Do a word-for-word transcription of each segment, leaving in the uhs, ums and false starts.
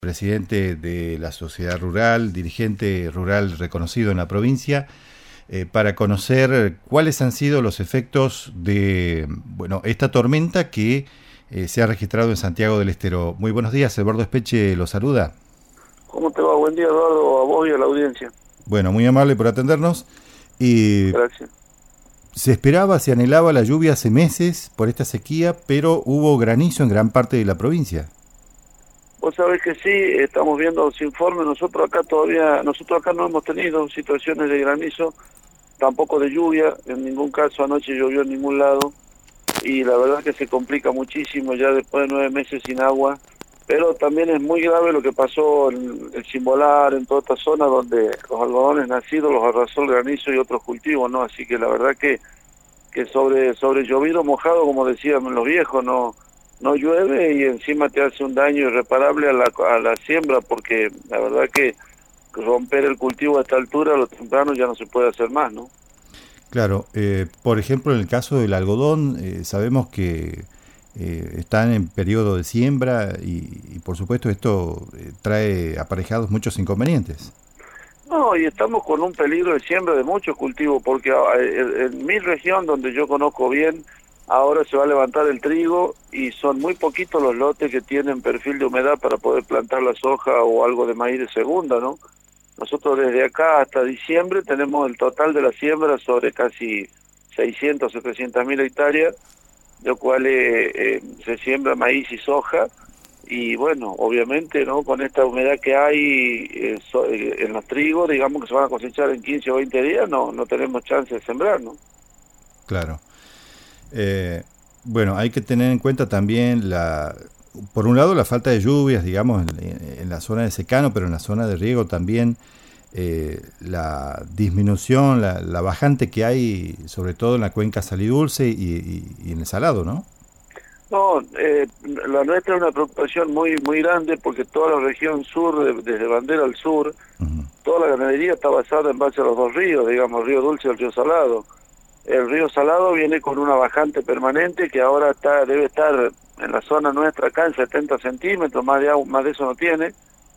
presidente de la sociedad rural, dirigente rural reconocido en la provincia, eh, para conocer cuáles han sido los efectos de bueno esta tormenta que eh, se ha registrado en Santiago del Estero. Muy buenos días, Eduardo Espeche lo saluda. ¿Cómo te va? Buen día, Eduardo, a vos y a la audiencia. Bueno, muy amable por atendernos. Y Gracias. se esperaba, se anhelaba la lluvia hace meses por esta sequía, pero hubo granizo en gran parte de la provincia. Vos sabés que sí, estamos viendo los informes, nosotros acá todavía, nosotros acá no hemos tenido situaciones de granizo, tampoco de lluvia, en ningún caso anoche llovió en ningún lado, y la verdad que se complica muchísimo ya después de nueve meses sin agua, pero también es muy grave lo que pasó en el Cimbolar, en toda esta zona donde los algodones nacidos los arrasó el granizo y otros cultivos, ¿no? Así que la verdad que, que sobre, sobre llovido mojado, como decían los viejos, no no llueve y encima te hace un daño irreparable a la, a la siembra, porque la verdad que romper el cultivo a esta altura, a lo temprano, ya no se puede hacer más, ¿no? Claro, eh, por ejemplo, en el caso del algodón, eh, sabemos que eh, están en periodo de siembra y, y por supuesto esto eh, trae aparejados muchos inconvenientes. No, y estamos con un peligro de siembra de muchos cultivos, porque en, en mi región, donde yo conozco bien, ahora se va a levantar el trigo y son muy poquitos los lotes que tienen perfil de humedad para poder plantar la soja o algo de maíz de segunda, ¿no? Nosotros desde acá hasta diciembre tenemos el total de la siembra sobre casi seiscientas, setecientas mil hectáreas, de cuales eh, eh, se siembra maíz y soja, y bueno, obviamente, ¿no? Con esta humedad que hay eh, so, eh, en los trigos, digamos que se van a cosechar en quince o veinte días, no, no tenemos chance de sembrar, ¿no? Claro. Eh, bueno, hay que tener en cuenta también, la, por un lado, la falta de lluvias, digamos, en, en la zona de secano, pero en la zona de riego también eh, la disminución, la, la bajante que hay, sobre todo en la cuenca Salidulce y, y, y en el Salado, ¿no? No, eh, la nuestra es una preocupación muy muy grande porque toda la región sur, de, desde Bandera al sur, Uh-huh. toda la ganadería está basada en base a los dos ríos, digamos, el río Dulce y el río Salado. El río Salado viene con una bajante permanente que ahora está debe estar en la zona nuestra acá en setenta centímetros, más de, agua, más de eso no tiene,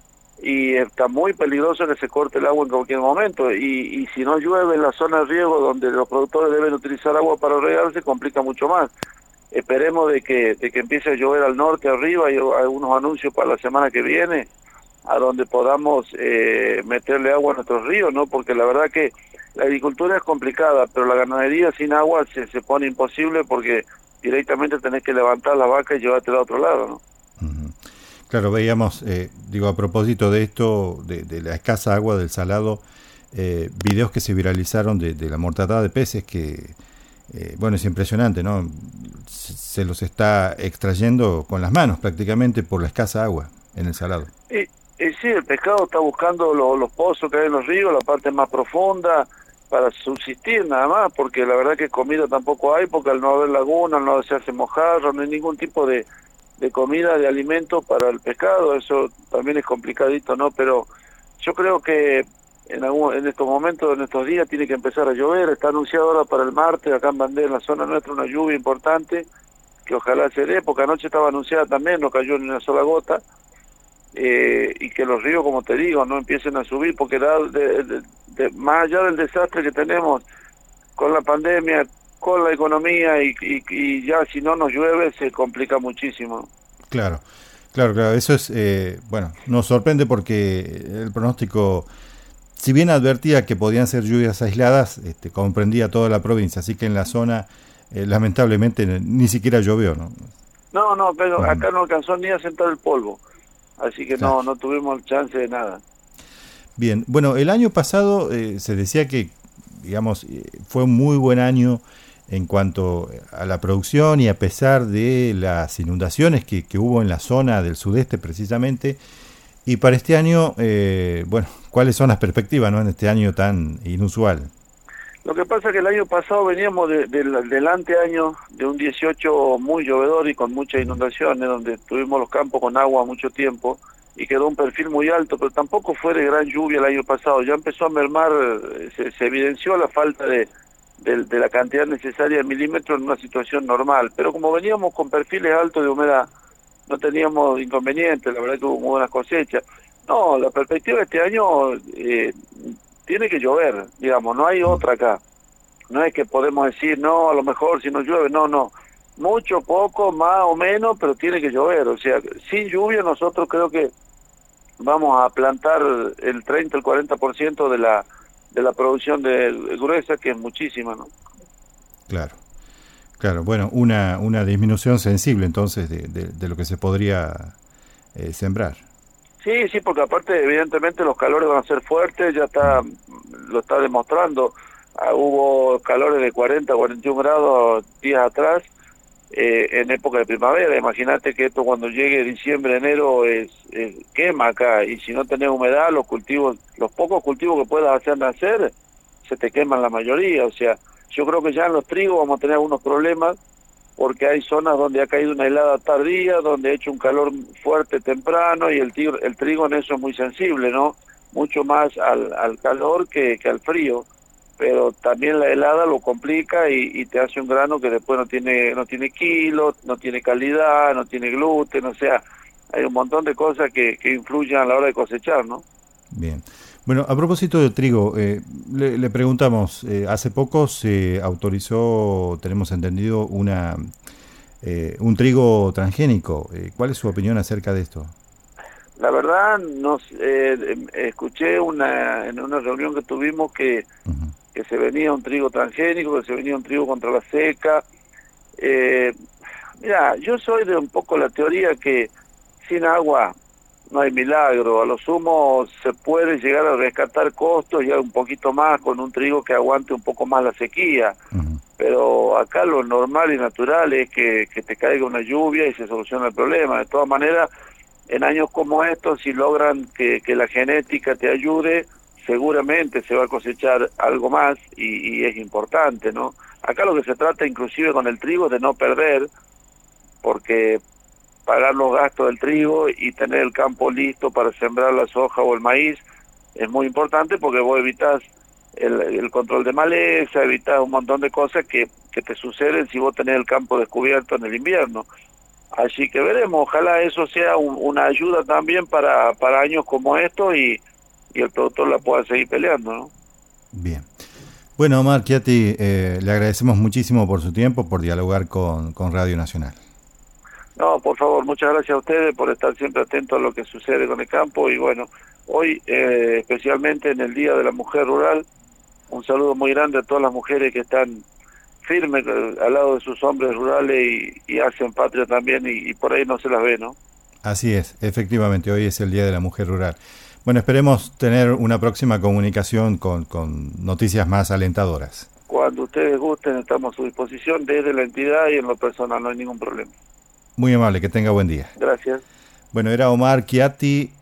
y está muy peligroso que se corte el agua en cualquier momento, y, y si no llueve en la zona de riego donde los productores deben utilizar agua para regar, se complica mucho más. Esperemos de que, de que empiece a llover al norte, arriba, y algunos anuncios para la semana que viene, a donde podamos eh, meterle agua a nuestros ríos, ¿no? Porque la verdad que la agricultura es complicada, pero la ganadería sin agua se, se pone imposible porque directamente tenés que levantar la vaca y llevártela a otro lado, ¿no? Uh-huh. Claro, veíamos, eh, digo, a propósito de esto, de, de la escasa agua del Salado, eh, videos que se viralizaron de, de la mortandad de peces que, eh, bueno, es impresionante, ¿no? Se, se los está extrayendo con las manos prácticamente por la escasa agua en el Salado. Y, y sí, el pescado está buscando lo, los pozos que hay en los ríos, la parte más profunda, para subsistir nada más, porque la verdad que comida tampoco hay, porque al no haber laguna, al no hacerse mojarra, no hay ningún tipo de, de comida, de alimento para el pescado, eso también es complicadito, ¿no? Pero yo creo que en, algún, en estos momentos, en estos días, tiene que empezar a llover, está anunciado ahora para el martes, acá en Bandera, en la zona nuestra, una lluvia importante, que ojalá se dé, porque anoche estaba anunciada también, no cayó ni una sola gota, eh, y que los ríos, como te digo, no empiecen a subir, porque da de, de, de, más allá del desastre que tenemos con la pandemia, con la economía, y, y, y ya si no nos llueve se complica muchísimo. Claro, claro, claro, eso es, eh, bueno, nos sorprende porque el pronóstico, si bien advertía que podían ser lluvias aisladas, este, comprendía toda la provincia, así que en la zona, eh, lamentablemente, ni siquiera llovió, ¿no? No, no, pero Uh-huh. acá no alcanzó ni a sentar el polvo, así que Claro. no, no tuvimos chance de nada. Bien, bueno, el año pasado eh, se decía que, digamos, eh, fue un muy buen año en cuanto a la producción y a pesar de las inundaciones que, que hubo en la zona del sudeste precisamente. Y para este año, eh, bueno, ¿cuáles son las perspectivas, no, en este año tan inusual? Lo que pasa es que el año pasado veníamos de, de, del anteaño de un dieciocho muy llovedor y con muchas inundaciones, donde tuvimos los campos con agua mucho tiempo y quedó un perfil muy alto, pero tampoco fue de gran lluvia el año pasado. Ya empezó a mermar, se, se evidenció la falta de, de, de la cantidad necesaria de milímetros en una situación normal, pero como veníamos con perfiles altos de humedad, no teníamos inconvenientes, la verdad que hubo muy buenas cosechas. No, la perspectiva de este año eh, tiene que llover, digamos, no hay otra acá. No es que podemos decir, no, a lo mejor si no llueve, no, no. Mucho, poco, más o menos, pero tiene que llover. O sea, sin lluvia nosotros creo que vamos a plantar el treinta, el cuarenta por ciento de la de la producción de gruesa, que es muchísima, ¿no? Claro, claro. Bueno, una, una disminución sensible entonces de, de, de lo que se podría eh, sembrar. Sí, sí, porque aparte evidentemente los calores van a ser fuertes, ya está, lo está demostrando. Ah, hubo calores de cuarenta, cuarenta y uno grados días atrás, eh, en época de primavera. Imagínate que esto cuando llegue diciembre, enero es, es quema acá, y si no tenés humedad, los cultivos, los pocos cultivos que puedas hacer nacer, se te queman la mayoría. O sea, yo creo que ya en los trigos vamos a tener algunos problemas, porque hay zonas donde ha caído una helada tardía, donde ha hecho un calor fuerte temprano, y el, trigo, el trigo en eso es muy sensible, ¿no? Mucho más al, al calor que, que al frío, pero también la helada lo complica y, y te hace un grano que después no tiene no tiene kilo, no tiene calidad, no tiene gluten. O sea, hay un montón de cosas que, que influyen a la hora de cosechar, ¿no? Bien. Bueno, a propósito de trigo, eh, le, le preguntamos, eh, hace poco se autorizó, tenemos entendido, una eh, un trigo transgénico. Eh, ¿cuál es su opinión acerca de esto? La verdad, nos, eh, escuché una en una reunión que tuvimos que, Uh-huh. que se venía un trigo transgénico, que se venía un trigo contra la seca. Eh, mira, yo soy de un poco la teoría que sin agua no hay milagro. A lo sumo se puede llegar a rescatar costos y un poquito más con un trigo que aguante un poco más la sequía. Uh-huh. Pero acá lo normal y natural es que, que te caiga una lluvia y se soluciona el problema. De todas maneras, en años como estos, si logran que, que la genética te ayude, seguramente se va a cosechar algo más, y, y es importante, ¿no? Acá lo que se trata inclusive con el trigo es de no perder, porque pagar los gastos del trigo y tener el campo listo para sembrar la soja o el maíz es muy importante, porque vos evitas el, el control de maleza, evitas un montón de cosas que, que te suceden si vos tenés el campo descubierto en el invierno. Así que veremos, ojalá eso sea un, una ayuda también para, para años como estos, y, y el productor la pueda seguir peleando, ¿no? Bien. Bueno, Omar Chiatti, eh, le agradecemos muchísimo por su tiempo, por dialogar con, con Radio Nacional. No, por favor, muchas gracias a ustedes por estar siempre atentos a lo que sucede con el campo. Y bueno, hoy eh, especialmente en el Día de la Mujer Rural, un saludo muy grande a todas las mujeres que están firmes eh, al lado de sus hombres rurales y, y hacen patria también, y, y por ahí no se las ve, ¿no? Así es, efectivamente, hoy es el Día de la Mujer Rural. Bueno, esperemos tener una próxima comunicación con, con noticias más alentadoras. Cuando ustedes gusten, estamos a su disposición desde la entidad y en lo personal, no hay ningún problema. Muy amable, que tenga buen día. Gracias. Bueno, era Omar Chiatti,